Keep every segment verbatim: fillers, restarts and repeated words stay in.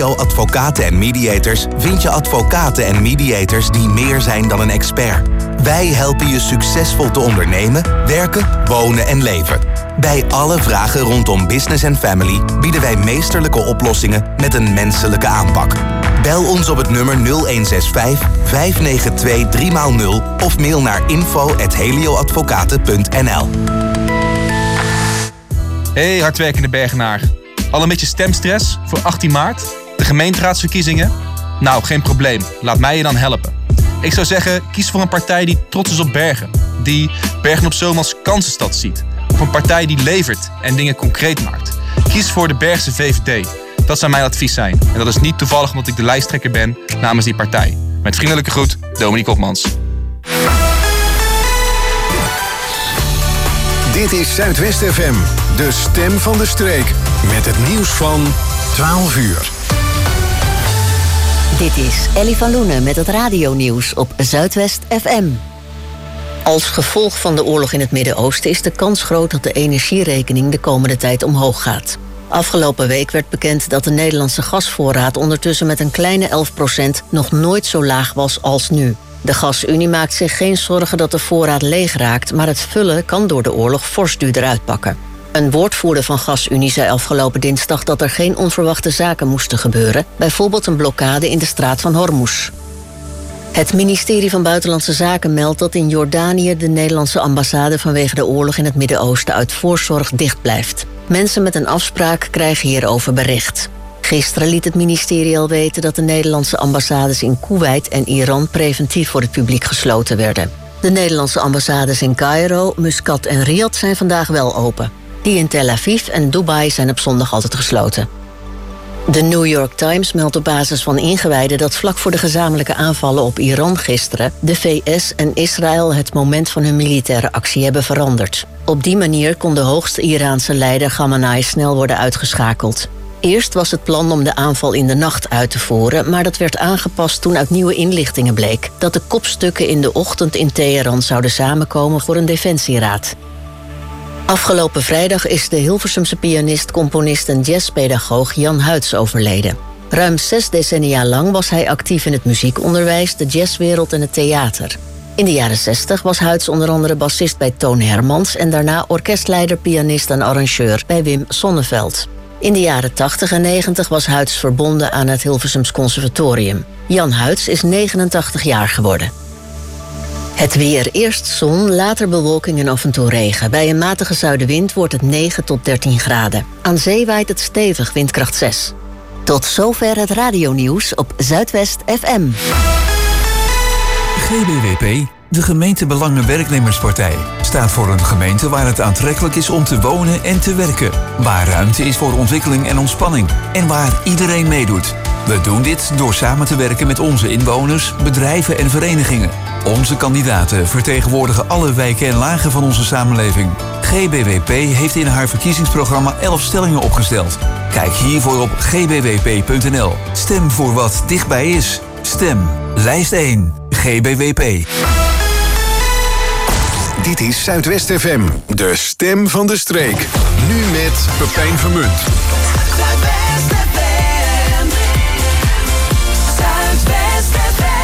Helio Advocaten en Mediators vind je advocaten en mediators die meer zijn dan een expert. Wij helpen je succesvol te ondernemen, werken, wonen en leven. Bij alle vragen rondom business en family bieden wij meesterlijke oplossingen met een menselijke aanpak. Bel ons op het nummer nul een zes vijf, vijf negen twee, drie nul of mail naar info at helioadvocaten punt n l. Hey hardwerkende Bergenaar. Al een beetje stemstress voor achttien maart? De gemeenteraadsverkiezingen? Nou, geen probleem. Laat mij je dan helpen. Ik zou zeggen, kies voor een partij die trots is op Bergen. Die Bergen op Zoom als kansenstad ziet. Of een partij die levert en dingen concreet maakt. Kies voor de Bergse V V D. Dat zou mijn advies zijn. En dat is niet toevallig omdat ik de lijsttrekker ben namens die partij. Met vriendelijke groet, Dominique Hopmans. Dit is Zuidwest F M, de stem van de streek. Met het nieuws van twaalf uur. Dit is Ellie van Loenen met het radionieuws op Zuidwest F M. Als gevolg van de oorlog in het Midden-Oosten is de kans groot dat de energierekening de komende tijd omhoog gaat. Afgelopen week werd bekend dat de Nederlandse gasvoorraad ondertussen met een kleine elf procent nog nooit zo laag was als nu. De Gasunie maakt zich geen zorgen dat de voorraad leeg raakt, maar het vullen kan door de oorlog fors duurder uitpakken. Een woordvoerder van Gasunie zei afgelopen dinsdag dat er geen onverwachte zaken moesten gebeuren, bijvoorbeeld een blokkade in de straat van Hormuz. Het ministerie van Buitenlandse Zaken meldt dat in Jordanië de Nederlandse ambassade vanwege de oorlog in het Midden-Oosten uit voorzorg dicht blijft. Mensen met een afspraak krijgen hierover bericht. Gisteren liet het ministerie al weten dat de Nederlandse ambassades in Koeweit en Iran preventief voor het publiek gesloten werden. De Nederlandse ambassades in Cairo, Muscat en Riyadh zijn vandaag wel open. Die in Tel Aviv en Dubai zijn op zondag altijd gesloten. De New York Times meldt op basis van ingewijden dat vlak voor de gezamenlijke aanvallen op Iran gisteren de V S en Israël het moment van hun militaire actie hebben veranderd. Op die manier kon de hoogste Iraanse leider Khamenei snel worden uitgeschakeld. Eerst was het plan om de aanval in de nacht uit te voeren, maar dat werd aangepast toen uit nieuwe inlichtingen bleek dat de kopstukken in de ochtend in Teheran zouden samenkomen voor een defensieraad. Afgelopen vrijdag is de Hilversumse pianist, componist en jazzpedagoog Jan Huids overleden. Ruim zes decennia lang was hij actief in het muziekonderwijs, de jazzwereld en het theater. In de jaren zestig was Huids onder andere bassist bij Toon Hermans en daarna orkestleider, pianist en arrangeur bij Wim Sonneveld. In de jaren tachtig en negentig was Huids verbonden aan het Hilversums Conservatorium. Jan Huids is negenentachtig jaar geworden. Het weer, eerst zon, later bewolking en af en toe regen. Bij een matige zuidenwind wordt het negen tot dertien graden. Aan zee waait het stevig, windkracht zes. Tot zover het radionieuws op Zuidwest F M. G B W P, de gemeentebelangenwerknemerspartij, staat voor een gemeente waar het aantrekkelijk is om te wonen en te werken. Waar ruimte is voor ontwikkeling en ontspanning. En waar iedereen meedoet. We doen dit door samen te werken met onze inwoners, bedrijven en verenigingen. Onze kandidaten vertegenwoordigen alle wijken en lagen van onze samenleving. G B W P heeft in haar verkiezingsprogramma elf stellingen opgesteld. Kijk hiervoor op g b w p punt n l. Stem voor wat dichtbij is. Stem. Lijst één. G B W P. Dit is Zuidwest F M, de stem van de streek. Nu met Pepijn Vermunt. Zuidwest F M. Zuidwest F M.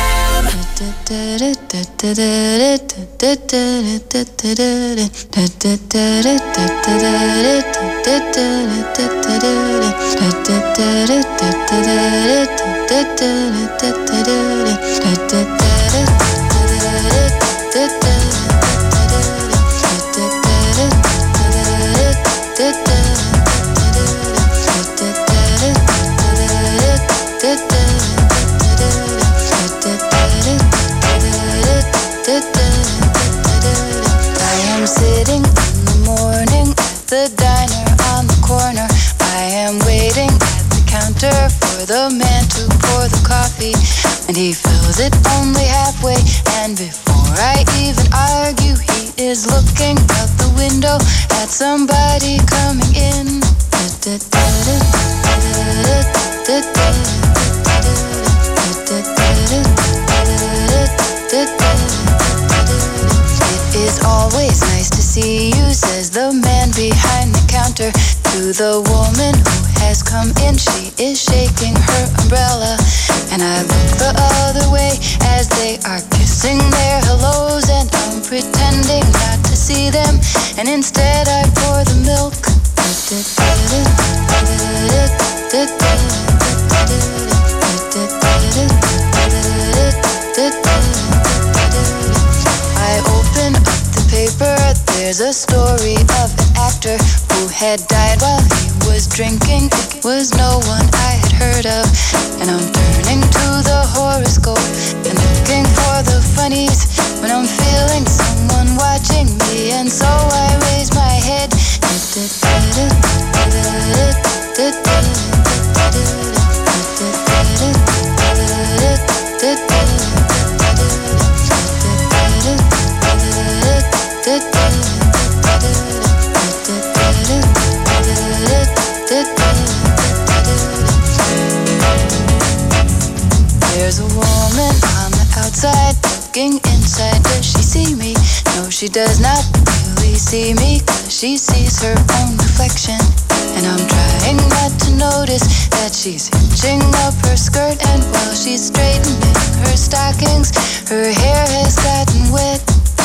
Sitting in the morning at the diner on the corner. I am waiting at the counter for the man to pour the coffee, and he fills it only halfway. And before I even argue, he is looking out the window at somebody coming in. It's always nice to see you, says the man behind the counter to the woman who has come in. She is shaking her umbrella, and I look the other way as they are kissing their hellos, and I'm pretending not to see them, and instead I pour the milk. I open up the paper. There's a story of an actor who had died while he was drinking. It was no one I had heard of, and I'm turning to the horoscope and looking for the funnies when I'm feeling someone watching me, and so I raise my head. There's a woman on the outside looking inside. Does she see me? No, she does not really see me, 'cause she sees her own reflection. And I'm trying not to notice that she's hitching up her skirt, and while she's straightening her stockings, her hair has gotten wet.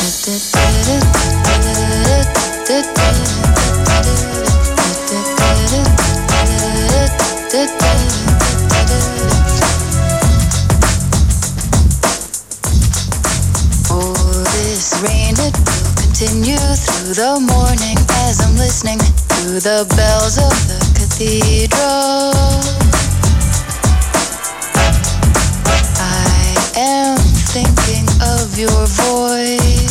Oh, this rain, it will continue through the morning as I'm listening to the bells of the cathedral. I am thinking of your voice.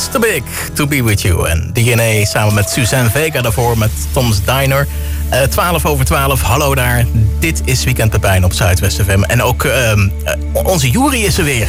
Too Big To Be With You. En D N A samen met Suzanne Vega daarvoor met Tom's Diner. Uh, twaalf over twaalf, hallo daar. Dit is Weekend Pepijn op Zuidwest F M. En ook uh, uh, onze Juri is er weer.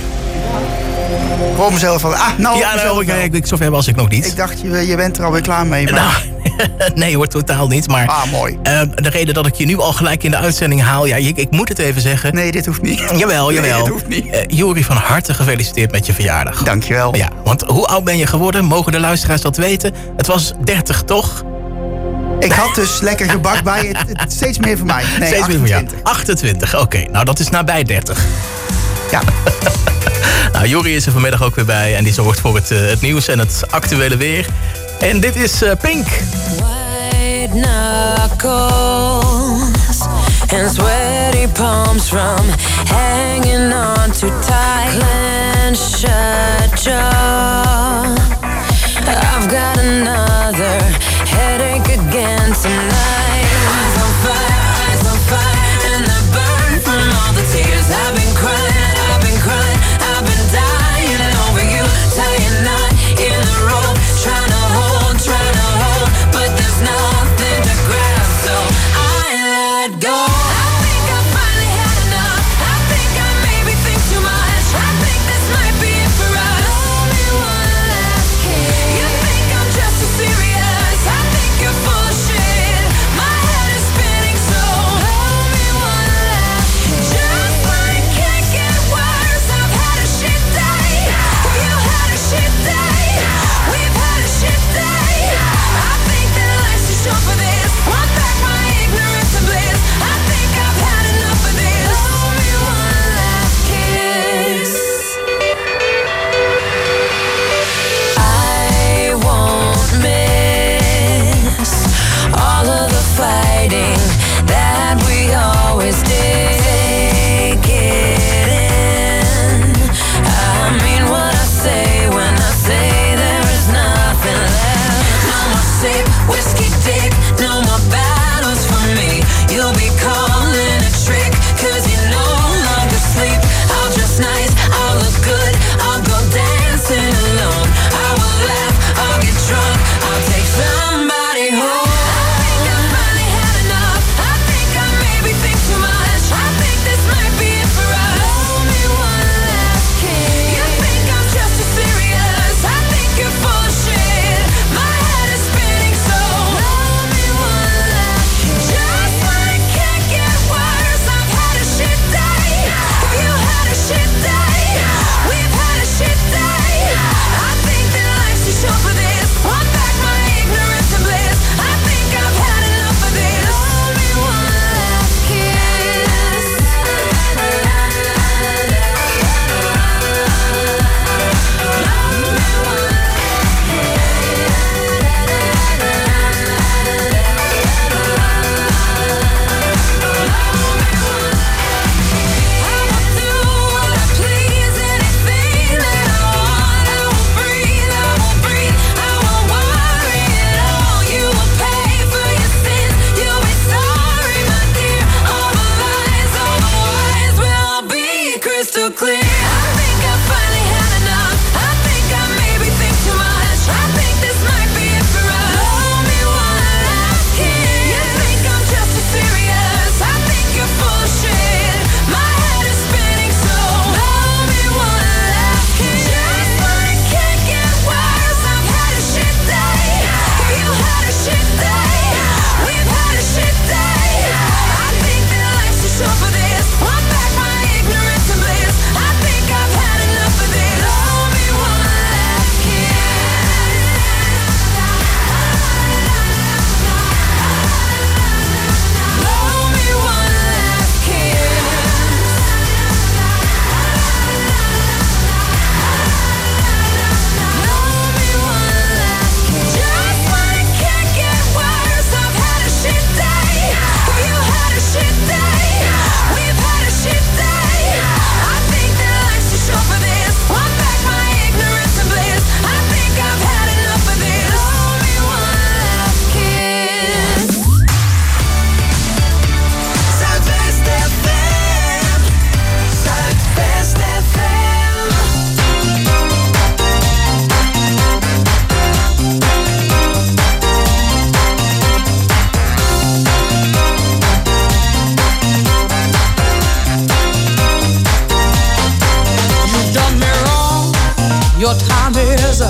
Ik hoor mezelf al. Ah, nou, ja, nou, ik, ik, zover was ik nog niet. Ik dacht, je, je bent er alweer klaar mee. Maar... Nou, nee hoor, totaal niet. Maar ah, mooi. Uh, de reden dat ik je nu al gelijk in de uitzending haal... Ja, ik, ik moet het even zeggen. Nee, dit hoeft niet. Jawel, jawel. Nee, dit hoeft niet. Uh, Juri, van harte gefeliciteerd met je verjaardag. Dankjewel. Ja, want hoe oud ben je geworden? Mogen de luisteraars dat weten? Het was dertig, toch? Ik had dus lekker gebak bij. Het, het, steeds meer voor mij. Nee, steeds achtentwintig. Meer voor jou. achtentwintig, oké. Okay. Nou, dat is nabij dertig. Ja. Nou, Juri is er vanmiddag ook weer bij. En die zorgt voor het, uh, het nieuws en het actuele weer. En dit is uh, Pink. White knuckles and sweaty palms from hanging on too tight. Clenched shut jaw. I've got another headache again tonight. Eyes on fire, eyes on fire, and the burn from all the tears I've been crying, I've been crying, I've been dying over you, tying knot in the rope, trying to hold, trying to hold, but there's nothing to grab, so I let go. I think I finally had enough. I think I maybe think too much. I think this might be it for us. Tell me what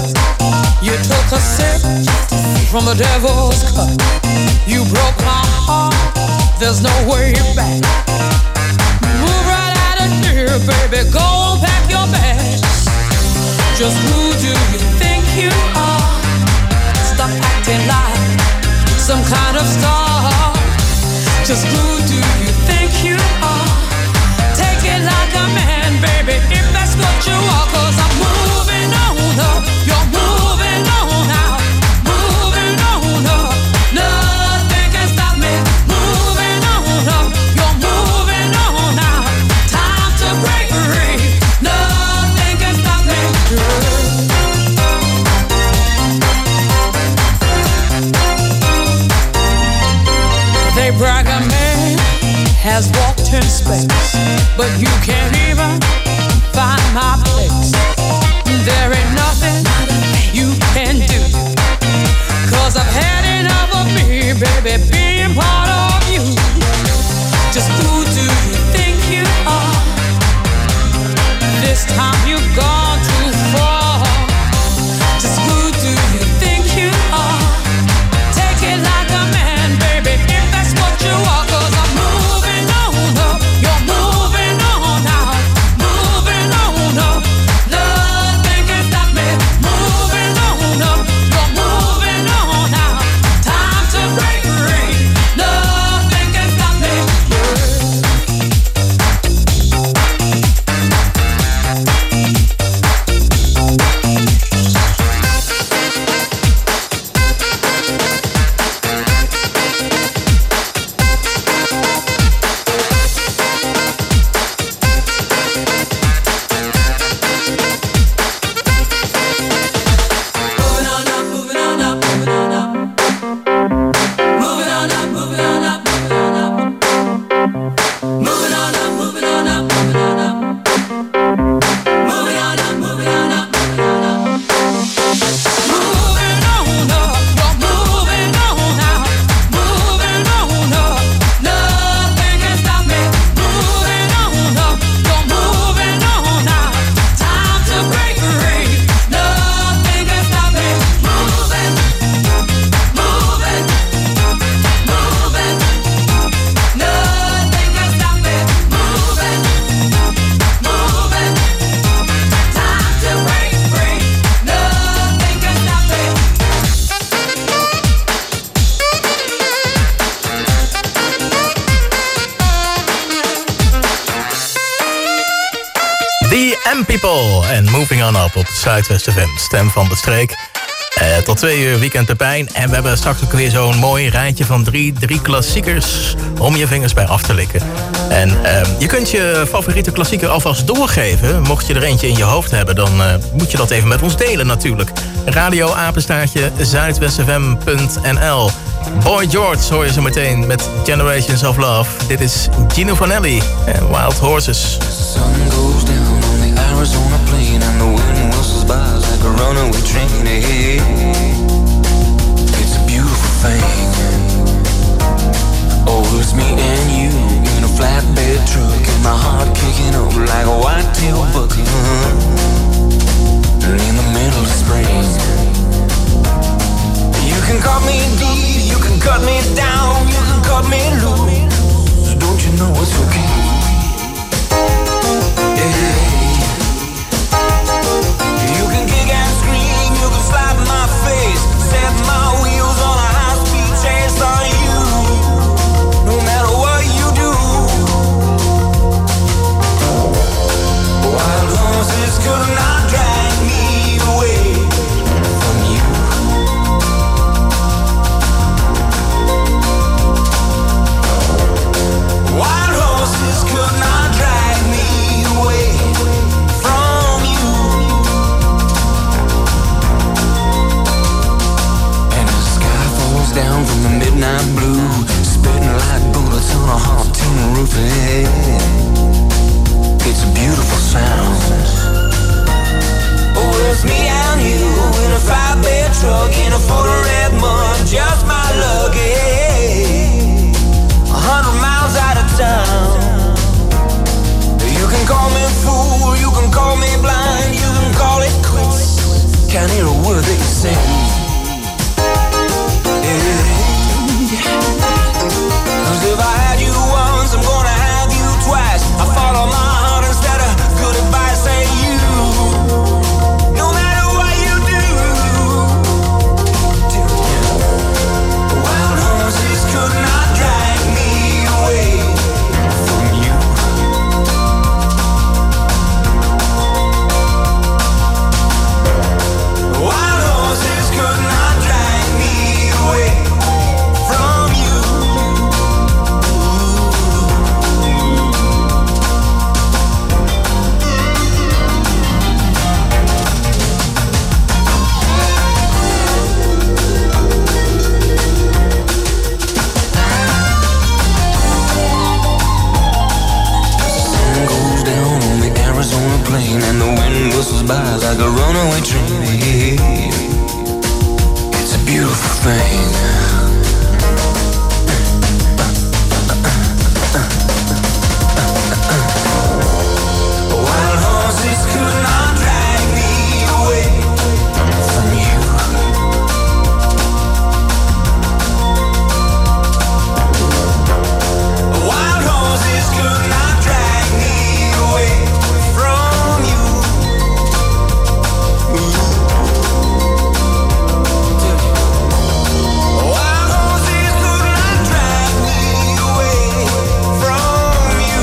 You took a sip from the devil's cup. You broke my heart, there's no way back. Move right out of here, baby, go and pack your bags. Just who do you think you are? Stop acting like some kind of star. Just who do you think you are? Take it like a man, baby, if that's what you are. Cause I'm moving on up, you're moving on out. Moving on up, nothing can stop me. Moving on up, you're moving on out. Time to break free, nothing can stop me. They brag a man has walked in space, but you can't even find my place. There ain't nothing you can do, cause I've had enough of me, baby, being part of you. Just who do you think you are? This time you've gone too far. Just who do you think you are? Take it like a man, baby, if that's what you are. Cause I'm moving on up, you're moving on out. Moving on up, nothing can stop me. Moving on up, you're moving on out. Time to break free, nothing can stop me. People en Moving On Up op Zuidwest F M, stem van de streek. Uh, tot twee uur Weekend Pepijn. En we hebben straks ook weer zo'n mooi rijtje van drie, drie klassiekers om je vingers bij af te likken. En uh, je kunt je favoriete klassieker alvast doorgeven. Mocht je er eentje in je hoofd hebben, dan uh, moet je dat even met ons delen natuurlijk. Radio apenstaartje zuidwest f m punt n l. Boy George hoor je zo meteen met Generations of Love. Dit is Gino Vanelli en Wild Horses. Arizona plain and the wind whistles by like a runaway train. Hey, it's a beautiful thing. Oh, it's me and you in a flatbed truck, and my heart kicking up like a white-tail buck. In the middle of spring, you can cut me deep, you can cut me down, you can cut me loose. Don't you know it's okay? Yeah. Slap my face, set my wheels on a high-speed chase on you. No matter what you do, wild horses could not drag me away. what do they say? Cause if I had you once, I'm gonna have you twice. I follow my heart instead of good advice. Say you, no matter what you do, wild horses could not drag me away from you. Wild horses could not drag me away from you. Sun goes down on the Arizona plain and the wind whistles by like a runaway train. It's a beautiful thing. Wild horses could not drag me away from you. Wild horses could not drag me away from you. Wild horses could not drag me away from you.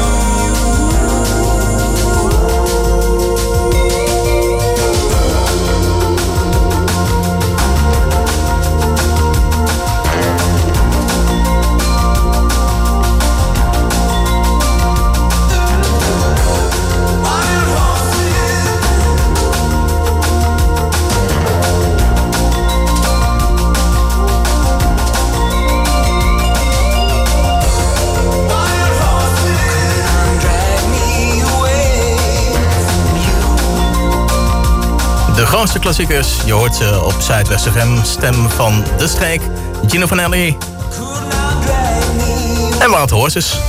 Wild horses. Wild horses could drag me away from you. De grootste klassiekers, je hoort ze op Zuidwest F M. Stem van De Streek, Gino Vanelli en Wild Horses.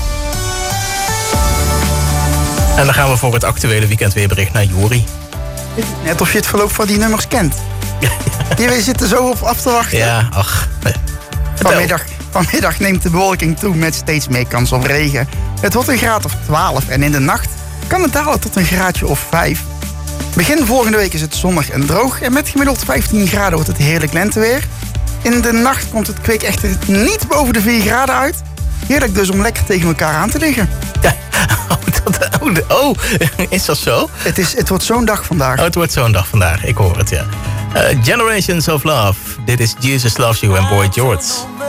En dan gaan we voor het actuele weekendweerbericht naar Jori. Net of je het verloop van die nummers kent. Je zit er zo op af te wachten. Ja, ach. Vanmiddag, vanmiddag neemt de bewolking toe met steeds meer kans op regen. Het wordt een graad of twaalf en in de nacht kan het dalen tot een graadje of vijf. Begin volgende week is het zonnig en droog en met gemiddeld vijftien graden wordt het heerlijk lenteweer. In de nacht komt het kwik echter niet boven de vier graden uit. Heerlijk dus om lekker tegen elkaar aan te liggen. Ja, oh, dat, oh, oh, is dat zo? Het, is, het wordt zo'n dag vandaag. Oh, het wordt zo'n dag vandaag, ik hoor het, ja. Uh, Generations of Love. Dit is Jesus Loves You en Boy George.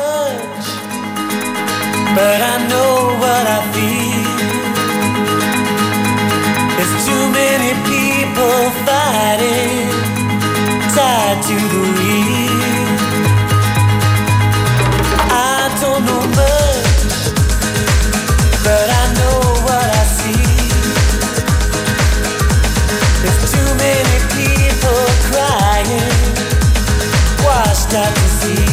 But I know what I feel. There's too many people fighting, tied to the wheel. I don't know much, but I know what I see. There's too many people crying, washed out to sea.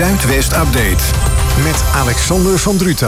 Zuidwest Update. Met Alexander van Druten.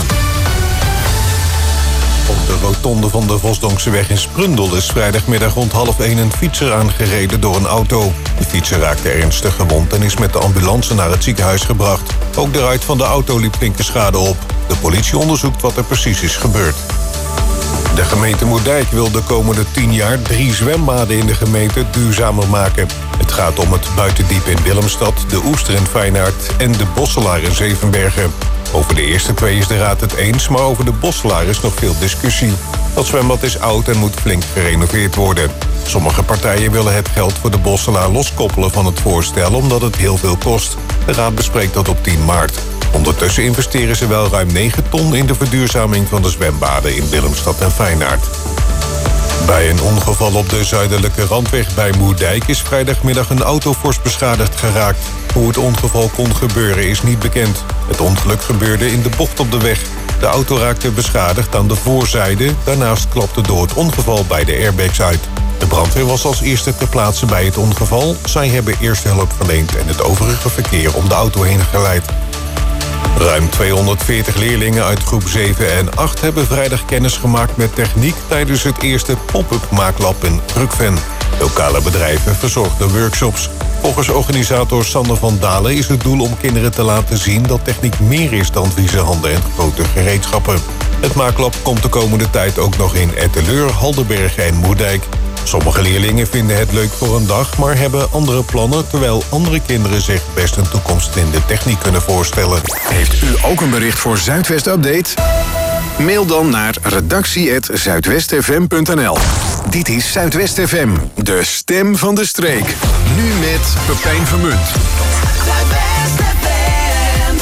Op de rotonde van de Vosdonkseweg in Sprundel is vrijdagmiddag rond half één een fietser aangereden door een auto. De fietser raakte ernstig gewond en is met de ambulance naar het ziekenhuis gebracht. Ook de ruit van de auto liep flinke schade op. De politie onderzoekt wat er precies is gebeurd. De gemeente Moerdijk wil de komende tien jaar drie zwembaden in de gemeente duurzamer maken. Het gaat om het Buitendiep in Willemstad, de Oester in Feyenoord en de Bosselaar in Zevenbergen. Over de eerste twee is de raad het eens, maar over de Bosselaar is nog veel discussie. Dat zwembad is oud en moet flink gerenoveerd worden. Sommige partijen willen het geld voor de Bosselaar loskoppelen van het voorstel omdat het heel veel kost. De raad bespreekt dat op tien maart. Ondertussen investeren ze wel ruim negen ton in de verduurzaming van de zwembaden in Willemstad en Feyenoord. Bij een ongeval op de zuidelijke randweg bij Moerdijk is vrijdagmiddag een auto fors beschadigd geraakt. Hoe het ongeval kon gebeuren is niet bekend. Het ongeluk gebeurde in de bocht op de weg. De auto raakte beschadigd aan de voorzijde. Daarnaast klapte door het ongeval beide airbags uit. De brandweer was als eerste ter plaatse bij het ongeval. Zij hebben eerste hulp verleend en het overige verkeer om de auto heen geleid. Ruim tweehonderdveertig leerlingen uit groep zeven en acht hebben vrijdag kennis gemaakt met techniek tijdens het eerste pop-up maaklab in Rukven. Lokale bedrijven verzorgden workshops. Volgens organisator Sander van Dalen is het doel om kinderen te laten zien dat techniek meer is dan vieze handen en grote gereedschappen. Het maaklab komt de komende tijd ook nog in Etteleur, Haldenbergen en Moerdijk. Sommige leerlingen vinden het leuk voor een dag, maar hebben andere plannen, terwijl andere kinderen zich best een toekomst in de techniek kunnen voorstellen. Heeft u ook een bericht voor Zuidwest Update? Mail dan naar redactie apenstaartje zuidwestfm punt n l. Dit is Zuidwest F M, de stem van de streek. Nu met Pepijn Vermunt. Zuidwest F M.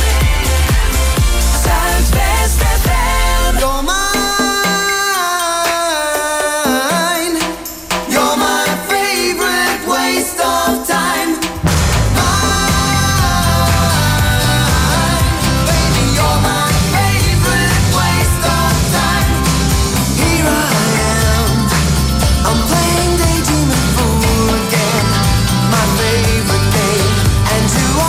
Zuidwest F M. You're mine. You're my favorite waste of time. And you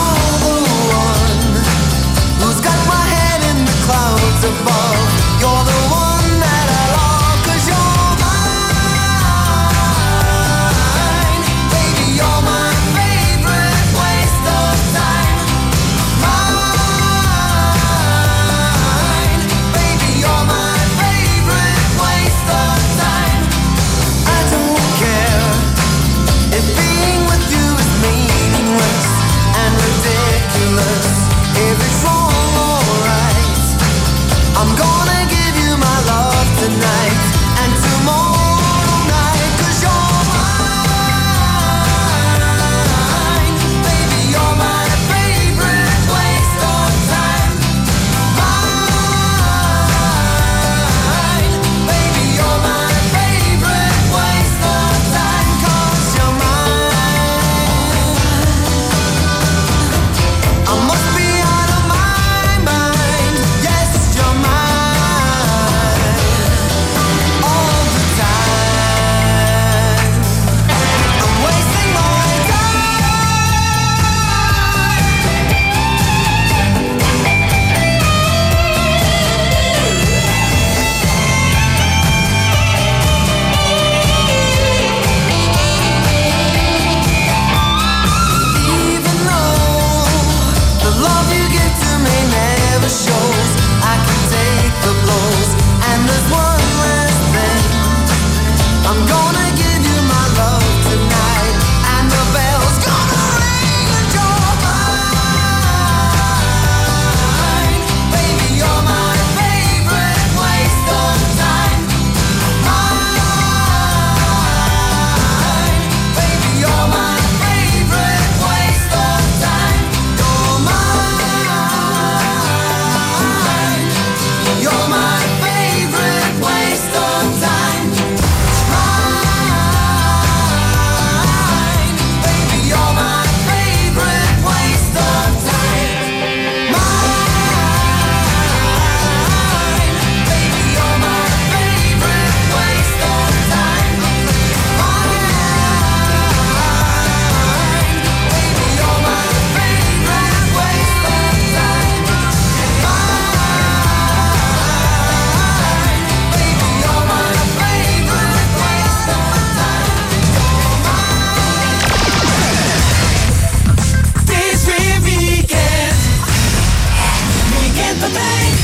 the pain.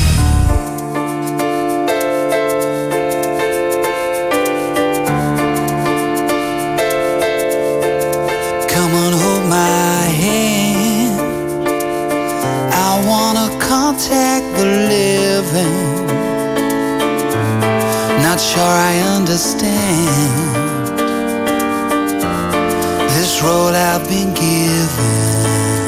Come on, hold my hand. I wanna contact the living. Not sure I understand this road I've been given.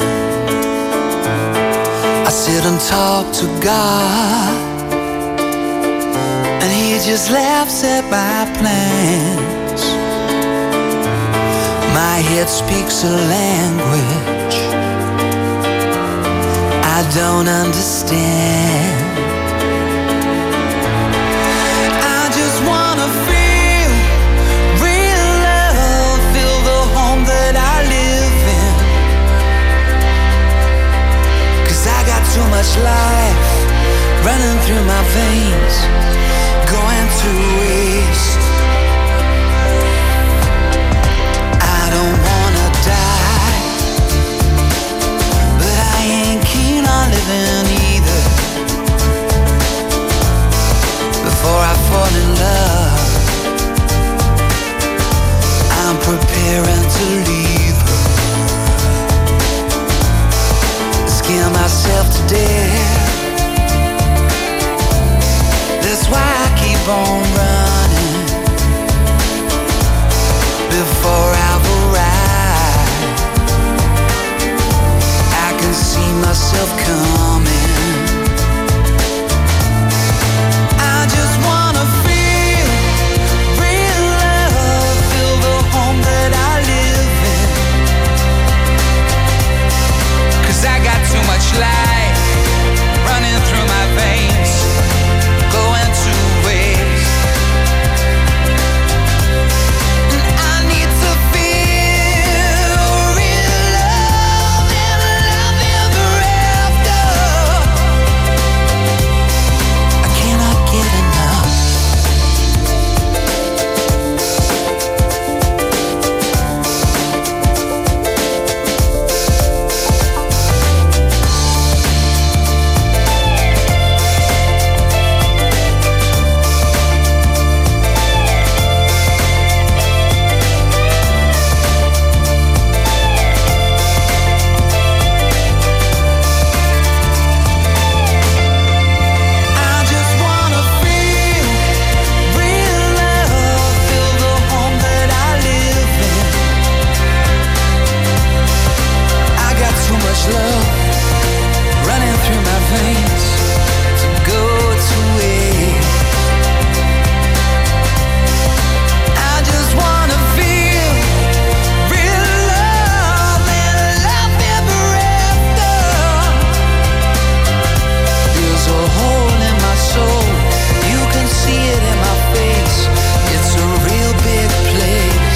I sit and talk to God, and He just laughs at my plans. My head speaks a language I don't understand. I just wanna feel real love, feel the home that I live in. 'Cause I got too much life running through my veins, going to waste. I don't wanna die, but I ain't keen on living either. Before I fall in love, I'm preparing to leave her. Scare myself to death. That's why I keep on running. Before I've arrived, I can see myself coming. I just wanna feel real love, feel the home that I live in. 'Cause I got too much life running through my veins, going to waste. And I need to feel real love and love ever after. I cannot get enough. I just wanna feel real love, feel the home that I live in. I got too much love running through my veins to go to waste. I just wanna feel real love and love ever after. There's a hole in my soul, you can see it in my face. It's a real big place.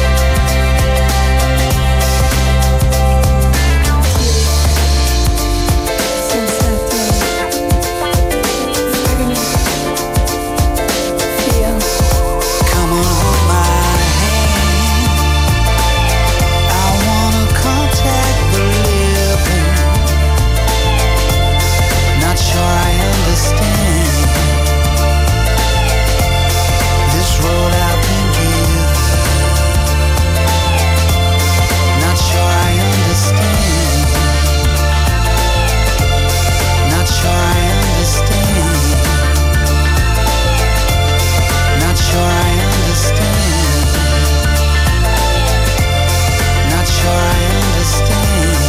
Come on, hold my hand. I wanna contact the living. Not sure I understand this road I've been given. Not sure I understand. Not sure I understand. Not sure I understand. Not sure I understand.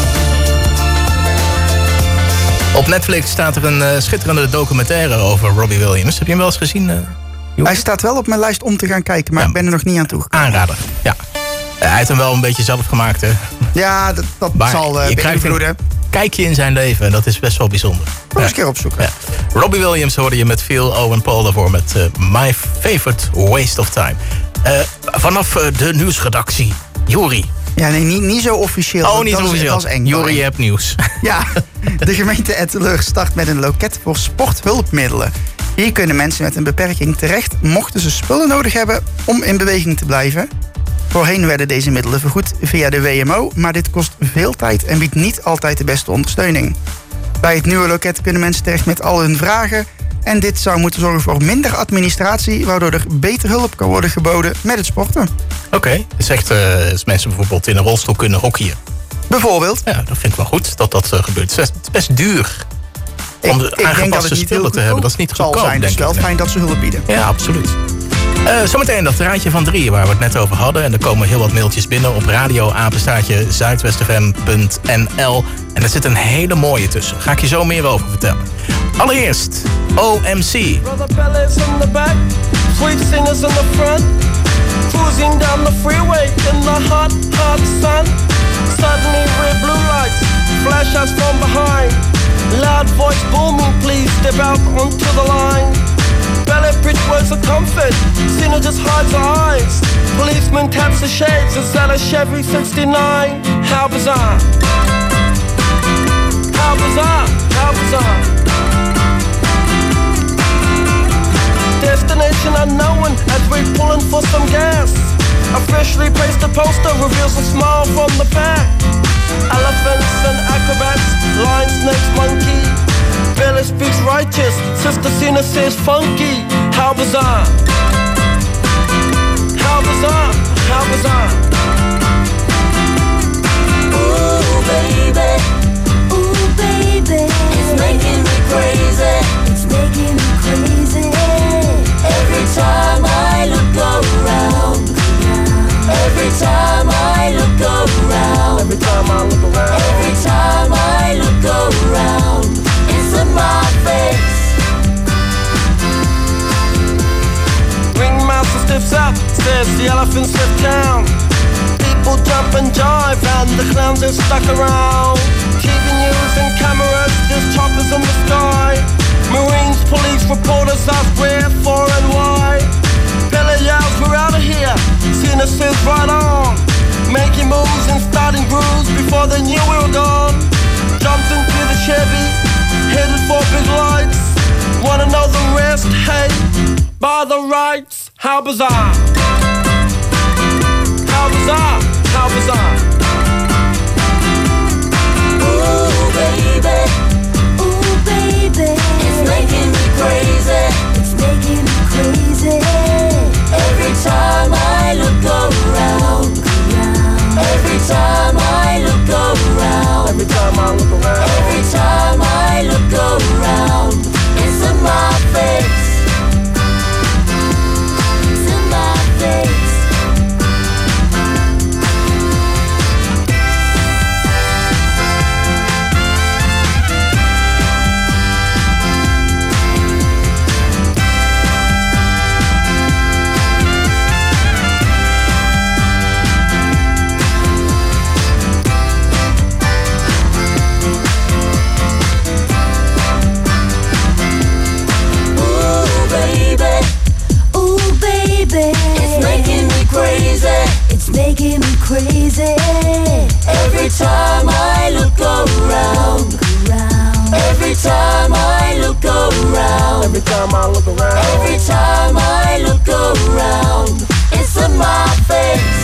Op Netflix staat er een uh, schitterende documentaire over Robbie Williams. Heb je hem wel eens gezien? Uh, Hij staat wel op mijn lijst om te gaan kijken, maar ik ben er nog niet aan toegekomen. Aanrader, ja. Uh, hij heeft hem wel een beetje zelf gemaakt, hè. Ja, dat, dat Maar zal uh, je krijgt beïnvloeden. een kijkje in zijn leven en dat is best wel bijzonder. Ga eens een keer opzoeken. Ja. Robbie Williams hoorde je met Phil Owen Paul daarvoor met uh, My Favorite Waste of Time. Uh, vanaf uh, de nieuwsredactie, Jori. Ja, nee, niet, niet zo officieel. Oh, niet dat officieel. Is, dat is eng. Jori, je hebt nieuws. Ja, de gemeente Etteleur start met een loket voor sporthulpmiddelen. Hier kunnen mensen met een beperking terecht, mochten ze spullen nodig hebben om in beweging te blijven. Voorheen werden deze middelen vergoed via de W M O, maar dit kost veel tijd en biedt niet altijd de beste ondersteuning. Bij het nieuwe loket kunnen mensen terecht met al hun vragen. En dit zou moeten zorgen voor minder administratie, waardoor er beter hulp kan worden geboden met het sporten. Oké, okay. Dus echt uh, als mensen bijvoorbeeld in een rolstoel kunnen hockeyen. Bijvoorbeeld. Ja, dat vind ik wel goed dat dat uh, gebeurt. Het is, best, het is best duur om de aangepaste spullen te hebben. Dat is niet goedkoop, zijn, denk dus wel ik. fijn dat ze hulp bieden. Ja, absoluut. Uh, zometeen dat raadje van drieën waar we het net over hadden. En er komen heel wat mailtjes binnen op radioapenstaartje zuidwestfm punt n l. En er zit een hele mooie tussen. Ga ik je zo meer over vertellen. Allereerst O M C. Brother fellas in the back, sweet singers in the front, cruising down the freeway in the hot, hot sun. Suddenly red blue lights flash us from behind. Loud voice booming, please step out onto the line. Ballet bridge words of comfort, Cena just hides her eyes. Policeman taps the shades, it's at a Chevy sixty-nine. How bizarre, how bizarre, how bizarre. Destination unknown as we're pulling for some gas. A freshly pasted poster reveals a smile from the back. Elephants and acrobats, lion, snakes, monkey. Billy speaks righteous, Sister Cena says funky. How bizarre, how bizarre, how bizarre. Ooh baby, ooh baby, it's making me crazy, it's making me crazy. Every time I look around, every time I look around, every time I look around, every time I look around, it's in my face. Ringmaster stiffs up, says the elephants left town. People jump and jive and the clowns are stuck around. T V news and cameras, there's choppers in the sky. Marines, police, reporters ask where, for and why. Billy yells, we're out of here. Cena says right on. Making moves and starting grooves before they knew we were gone. Jumped into the Chevy, headed for big lights. Wanna know the rest? Hey, by the rights. How bizarre, how bizarre, how bizarre. Ooh baby, ooh baby, it's making me crazy, it's making me crazy. Every time I look around, every time I look around, every time I look around, every time I look around, it's in my face, it's in my face. It's making me crazy, it's making me crazy. Every time I look around, every time I look around, every time I look around, every time I look around, it's in my face.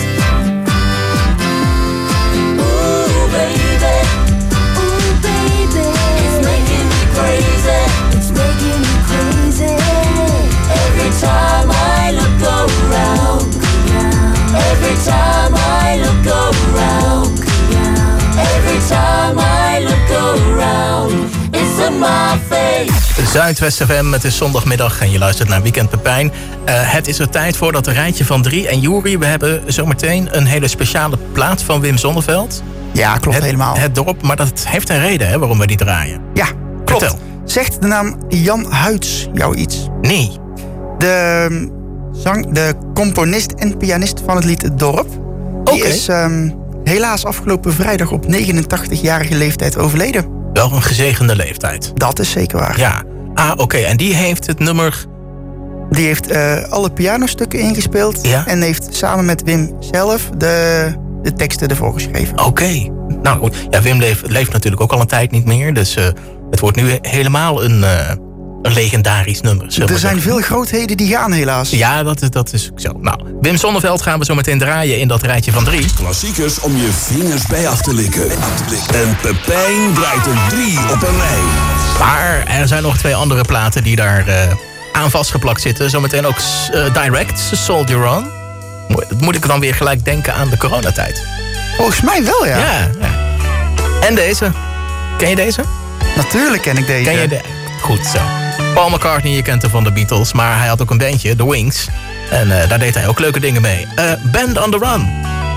Ooh baby, ooh baby, it's making me crazy, it's making me crazy. Every time I look around, every time I look around, every time I look around, it's in my face. Zuidwest F M, het is zondagmiddag en je luistert naar Weekend Pepijn. Uh, het is er tijd voor dat rijtje van drie. En Juri, we hebben zometeen een hele speciale plaat van Wim Zonneveld. Ja, klopt het, helemaal. Het dorp, maar dat heeft een reden hè, waarom we die draaien. Ja, klopt. Vertel. Zegt de naam Jan Huids jou iets? Nee. De, zang, de componist en pianist van het lied Het Dorp. Die okay. is um, helaas afgelopen vrijdag op negenentachtigjarige leeftijd overleden. Wel een gezegende leeftijd. Dat is zeker waar. Ja. Ah, oké. Okay. En die heeft het nummer... Die heeft uh, alle pianostukken ingespeeld. Ja? En heeft samen met Wim zelf de, de teksten ervoor geschreven. Oké. Okay. Nou goed. Ja, Wim leeft, leeft natuurlijk ook al een tijd niet meer. Dus uh, het wordt nu helemaal een... Uh, een legendarisch nummer. Er zijn zeggen. veel grootheden die gaan helaas. Ja, dat, dat is ook zo. Nou, Wim Sonneveld gaan we zo meteen draaien in dat rijtje van drie. Klassiekers om je vingers bij af te likken. En Pepijn draait er drie op een rij. Maar er zijn nog twee andere platen die daar uh, aan vastgeplakt zitten. Zometeen ook uh, Direct, Soldier On. Dat moet ik dan weer gelijk denken aan de coronatijd. Volgens mij wel, ja. Ja, ja. En deze. Ken je deze? Natuurlijk ken ik deze. Ken je de... Goed zo. Paul McCartney, je kent hem van de Beatles. Maar hij had ook een bandje, The Wings. En uh, daar deed hij ook leuke dingen mee. Uh, Band on the Run.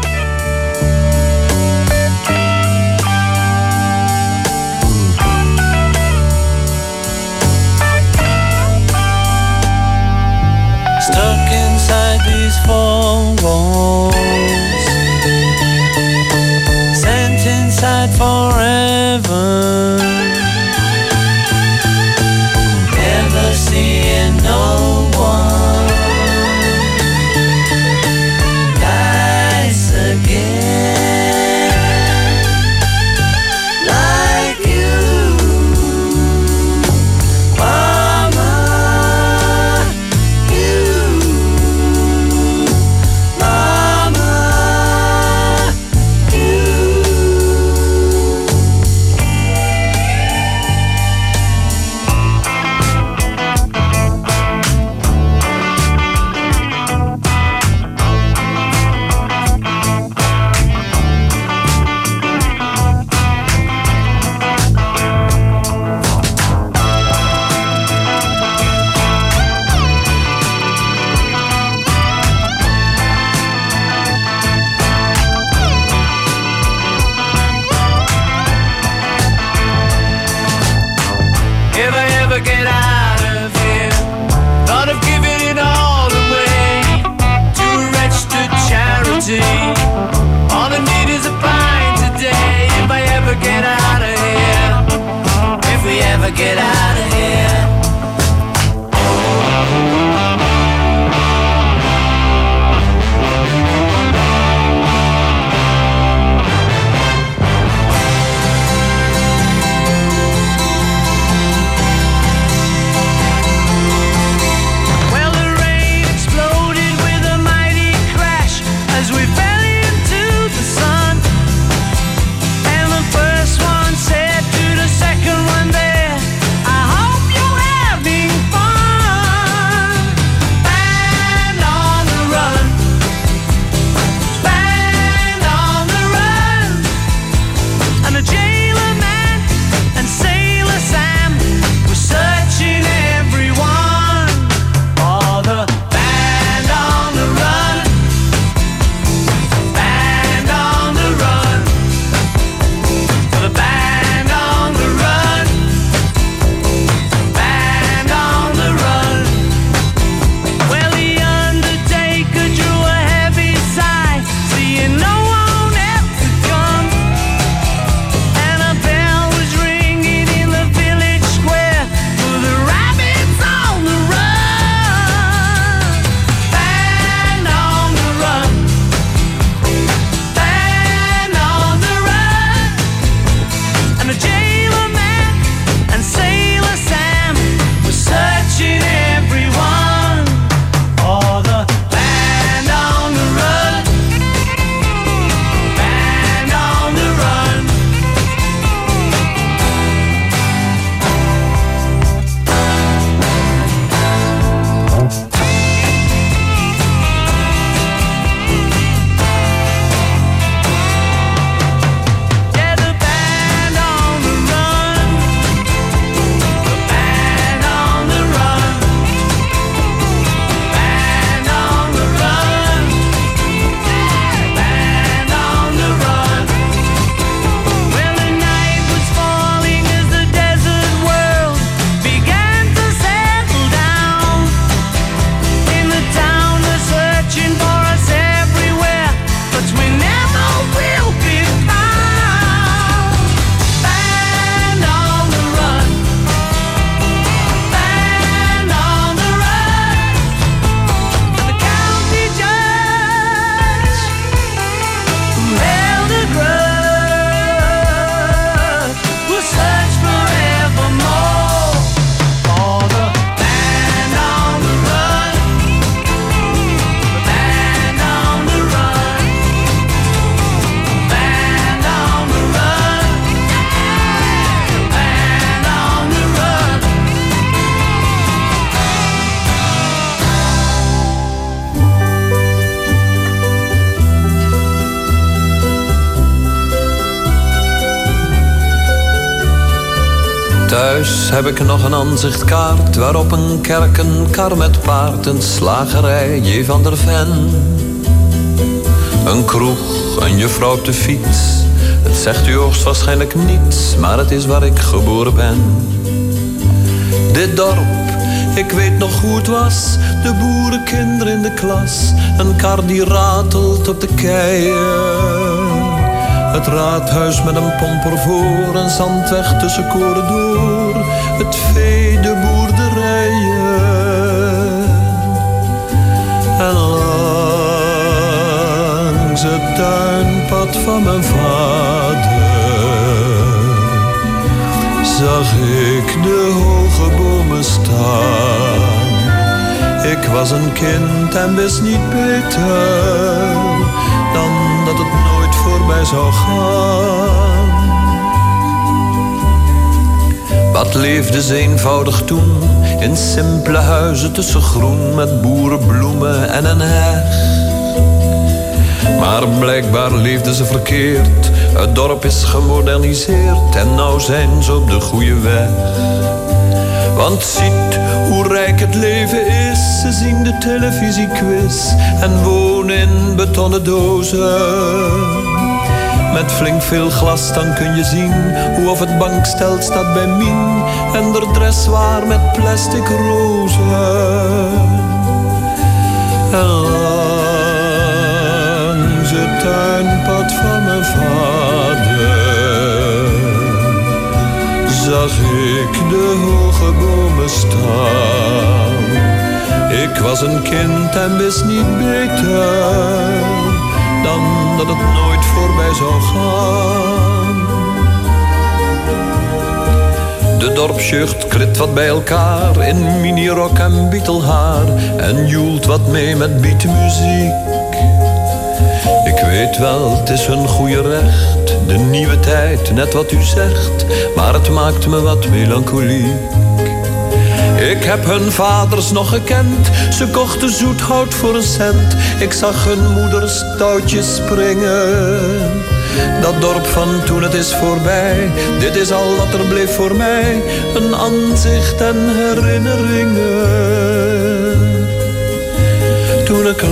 Stuck inside these four walls, sent inside forever, never seeing no one nice again, like you, Mama. Get out of here. Thought of giving it all away to a registered charity. All I need is a pint today. If I ever get out of here, if we ever get out of here. Second one there, I hope Thuis heb ik nog een aanzichtkaart waarop een kerk, een kar met paard, een slagerij, J. van der Ven. Een kroeg, een juffrouw op de fiets. Het zegt u hoogstwaarschijnlijk niets, maar het is waar ik geboren ben. Dit dorp, ik weet nog hoe het was. De boerenkinderen in de klas. Een kar die ratelt op de keien. Het raadhuis met een pomper voor. Een zandweg tussen koren door. Het vee, de boerderijen. En langs het tuinpad van mijn vader zag ik de hoge bomen staan. Ik was een kind en wist niet beter dan dat het nooit voorbij zou gaan. Wat leefde ze eenvoudig toen, in simpele huizen tussen groen met boerenbloemen en een heg. Maar blijkbaar leefden ze verkeerd. Het dorp is gemoderniseerd en nou zijn ze op de goede weg. Want ziet hoe rijk het leven is. Ze zien de televisiequiz en wonen in betonnen dozen. Met flink veel glas dan kun je zien hoe of het bankstel staat bij Mien en de dressoir met plastic rozen. En langs het tuinpad van mijn vader zag ik de hoge bomen staan. Ik was een kind en wist niet beter dan dat het nooit voorbij zou gaan. De dorpsjeugd klit wat bij elkaar in minirok en bietelhaar en joelt wat mee met beatmuziek. Ik weet wel, het is hun goede recht, de nieuwe tijd, net wat u zegt, maar het maakt me wat melancholiek. Ik heb hun vaders nog gekend, ze kochten zoethout voor een cent. Ik zag hun moeders touwtjes springen. Dat dorp van toen, het is voorbij, dit is al wat er bleef voor mij. Een aanzicht en herinneringen. Toen ik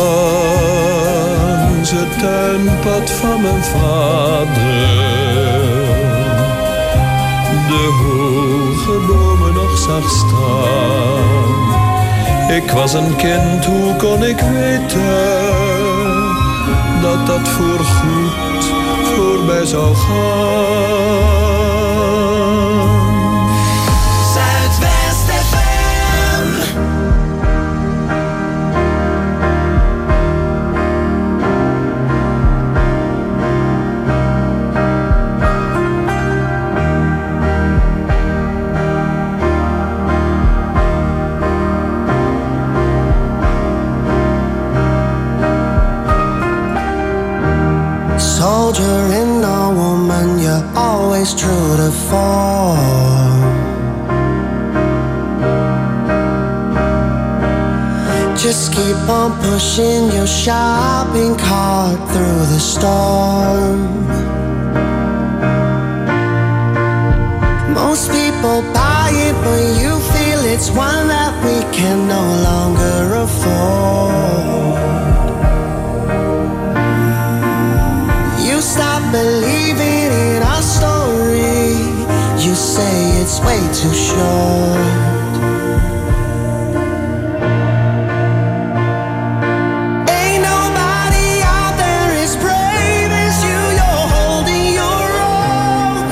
langs het tuinpad van mijn vader de hoge bomen nog zag staan. Ik was een kind, hoe kon ik weten dat dat voorgoed voorbij zou gaan? Zuidwest F M. Soldier in a woman, you're always true to form. Just keep on pushing your shopping cart through the storm. Most people buy it, but you feel it's one that we can no longer afford. You stop believing in our story. You say it's way too short. Ain't nobody out there as brave as you. You're holding your own.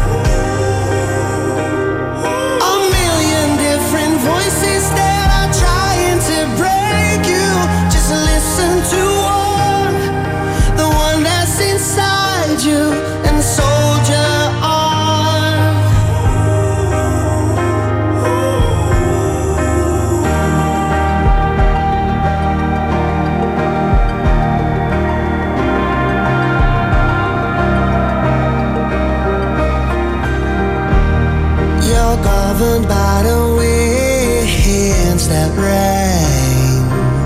A million different voices that are trying to break you. Just listen to one, the one that's inside you, and soldier on. You're governed by the winds that rain.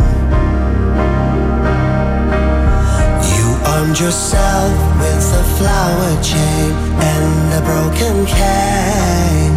You armed yourself with a flower chain and a broken cane.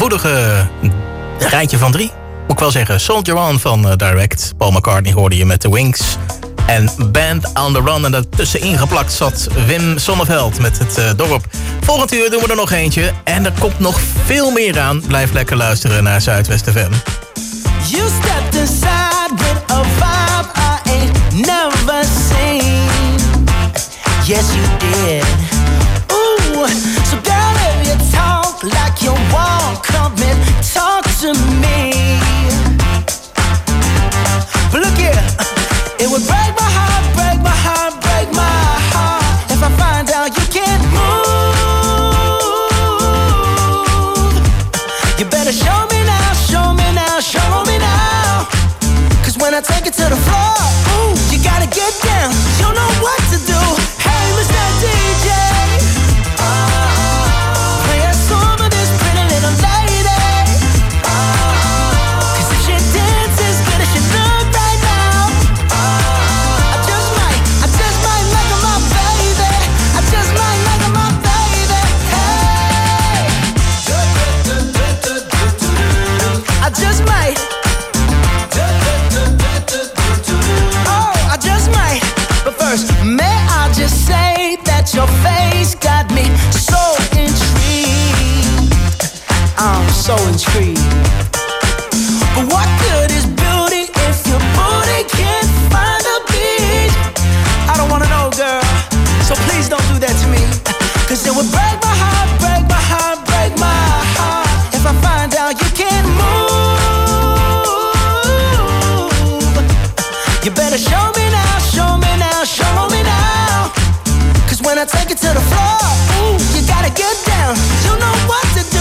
gevoelige rijtje van drie. Moet ik wel zeggen, Soldier On van uh, Direct. Paul McCartney hoorde je met The Wings. En Band on the Run. En daartussen ingeplakt zat Wim Sonneveld met het uh, dorp. Volgend uur doen we er nog eentje. En er komt nog veel meer aan. Blijf lekker luisteren naar Zuidwest F M. You stepped inside with a vibe I ain't never seen. Yes, you did. Ooh, so girl, if you talk like you want, come and talk to me. But look here, it would break my heart, break my heart, break my heart if I find out you can't move. You better show me now, show me now, show me now. Cause when I take it to the floor, ooh, you gotta get down. You know what to do. Hey, Mister D J, oh, play a song of this pretty little lady. Oh, cause if she dances good as she look right now, oh, I just might, I just might make her my baby. I just might make her my baby. Hey, I just might. Oh, I just might. But first, may I just say that your face got me so intrigued. I'm so intrigued. But what good is beauty if your booty can't find a beach? I don't wanna know, girl, so please don't do that to me. Cause it would break my heart, break my heart, break my heart if I find out you can't move. You better show me now, show me now, show me now. Cause when I take it to the floor, ooh, you gotta get down. You know what to do.